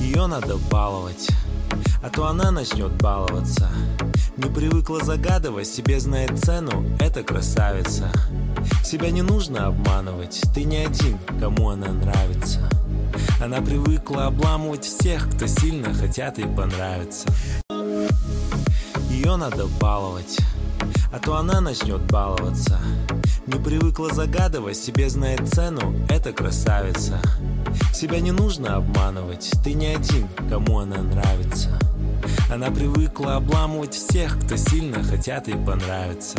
Ее надо баловать, а то она начнет баловаться. Не привыкла загадывать, себе знает цену эта красавица. Себя не нужно обманывать, ты не один, кому она нравится. Она привыкла обламывать всех, кто сильно хотят ей понравиться. Ее надо баловать, а то она начнет баловаться. Не привыкла загадывать, себе знает цену эта красавица. Себя не нужно обманывать, ты не один, кому она нравится. Она привыкла обламывать всех, кто сильно хотят ей понравиться.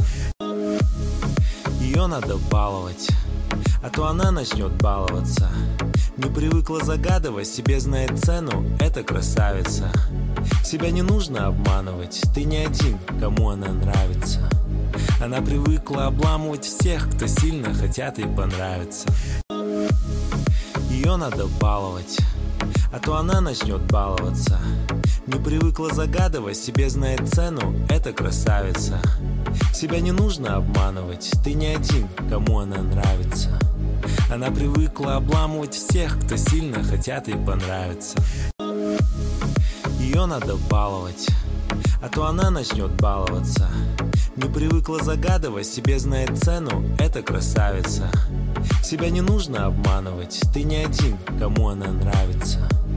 Ее надо баловать, а то она начнет баловаться. Не привыкла загадывать, себе знает цену эта красавица. Себя не нужно обманывать, ты не один, кому она нравится. Она привыкла обламывать всех, кто сильно хотят ей понравиться. Ее надо баловать, а то она начнет баловаться. Не привыкла загадывать, себе знает цену эта красавица. Себя не нужно обманывать, ты не один, кому она нравится. Она привыкла обламывать всех, кто сильно хотят ей понравиться. Ее надо баловать, а то она начнет баловаться. Не привыкла загадывать, себе знает цену эта красавица. Себя не нужно обманывать, ты не один, кому она нравится.